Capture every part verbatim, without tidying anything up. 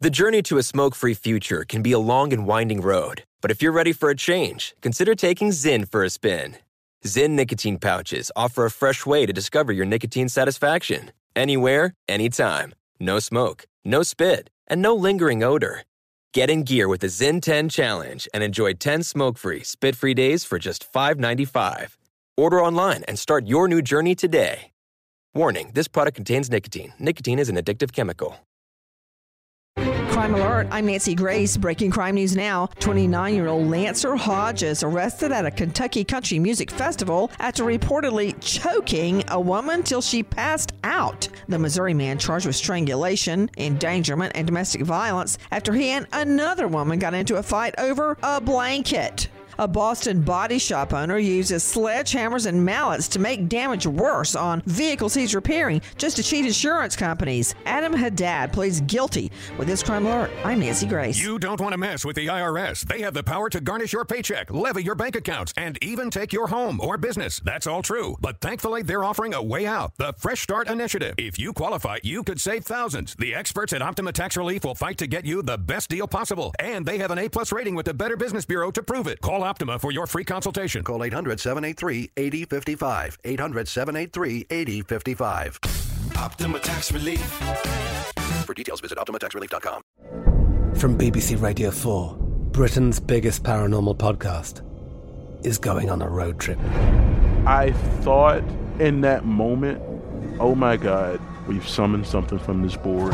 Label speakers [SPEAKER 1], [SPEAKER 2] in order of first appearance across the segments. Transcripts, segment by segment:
[SPEAKER 1] The journey to a smoke-free future can be a long and winding road, but if you're ready for a change, consider taking Zyn for a spin. Zyn nicotine pouches offer a fresh way to discover your nicotine satisfaction. Anywhere, anytime. No smoke, no spit, and no lingering odor. Get in gear with the Zyn ten Challenge and enjoy ten smoke-free, spit-free days for just five dollars and ninety-five cents. Order online and start your new journey today. Warning, this product contains nicotine. Nicotine is an addictive chemical.
[SPEAKER 2] Crime Alert, I'm Nancy Grace. Breaking crime news now. twenty-nine-year-old Lancer Hodges arrested at a Kentucky Country Music Festival after reportedly choking a woman till she passed out. The Missouri man charged with strangulation, endangerment, and domestic violence after he and another woman got into a fight over a blanket. A Boston body shop owner uses sledgehammers and mallets to make damage worse on vehicles he's repairing just to cheat insurance companies. Adam Haddad pleads guilty. With this Crime Alert, I'm Nancy Grace.
[SPEAKER 3] You don't want to mess with the I R S. They have the power to garnish your paycheck, levy your bank accounts, and even take your home or business. That's all true. But thankfully, they're offering a way out. The Fresh Start Initiative. If you qualify, you could save thousands. The experts at Optima Tax Relief will fight to get you the best deal possible. And they have an A-plus rating with the Better Business Bureau to prove it. Call Optima for your free consultation.
[SPEAKER 4] Call eight hundred, seven eight three, eight zero five five. eight hundred, seven eight three, eight zero five five.
[SPEAKER 5] Optima Tax Relief.
[SPEAKER 4] For details, visit optima tax relief dot com.
[SPEAKER 6] From B B C Radio four, Britain's biggest paranormal podcast is going on a road trip.
[SPEAKER 7] I thought in that moment, oh my God, we've summoned something from this board.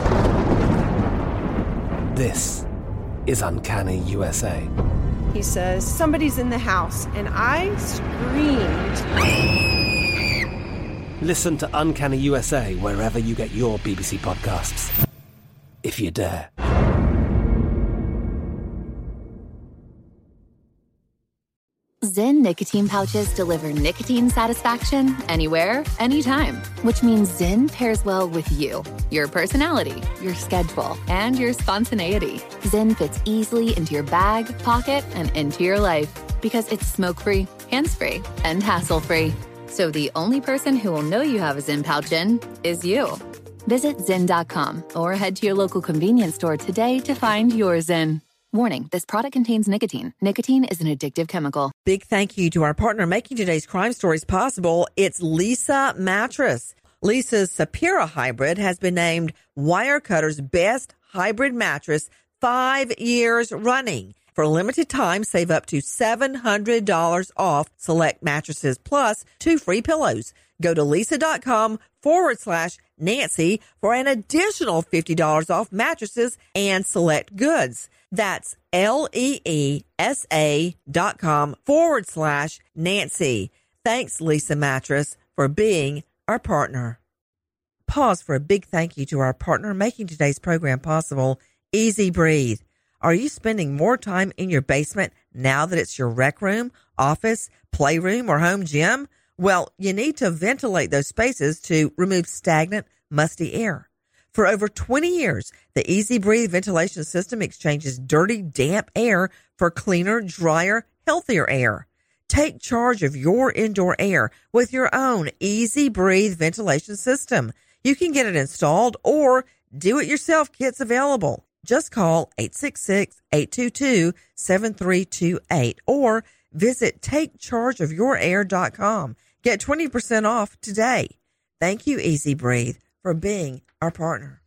[SPEAKER 6] This is Uncanny U S A.
[SPEAKER 8] He says, somebody's in the house, and I screamed.
[SPEAKER 6] Listen to Uncanny U S A wherever you get your B B C podcasts, if you dare.
[SPEAKER 9] Zyn nicotine pouches deliver nicotine satisfaction anywhere, anytime, which means Zyn pairs well with you, your personality, your schedule, and your spontaneity. Zyn fits easily into your bag, pocket, and into your life because it's smoke-free, hands-free, and hassle-free. So the only person who will know you have a Zyn pouch in is you. Visit Zyn dot com or head to your local convenience store today to find your Zyn. Warning, this product contains nicotine. Nicotine is an addictive chemical.
[SPEAKER 2] Big thank you to our partner making today's crime stories possible. It's Leesa Mattress. Leesa's Sapira Hybrid has been named Wirecutter's best hybrid mattress five years running. For a limited time, save up to seven hundred dollars off select mattresses plus two free pillows. Go to Leesa.com forward slash Nancy for an additional fifty dollars off mattresses and select goods. That's L-E-E-S-A dot com forward slash Nancy. Thanks, Leesa Mattress, for being our partner. Pause for a big thank you to our partner making today's program possible, Easy Breathe. Are you spending more time in your basement now that it's your rec room, office, playroom, or home gym? Well, you need to ventilate those spaces to remove stagnant, musty air. For over twenty years, the Easy Breathe ventilation system exchanges dirty, damp air for cleaner, drier, healthier air. Take charge of your indoor air with your own Easy Breathe ventilation system. You can get it installed or do-it-yourself kits available. Just call eight six six, eight two two, seven three two eight or visit take charge of your air dot com. Get twenty percent off today. Thank you, Easy Breathe, for being our partner.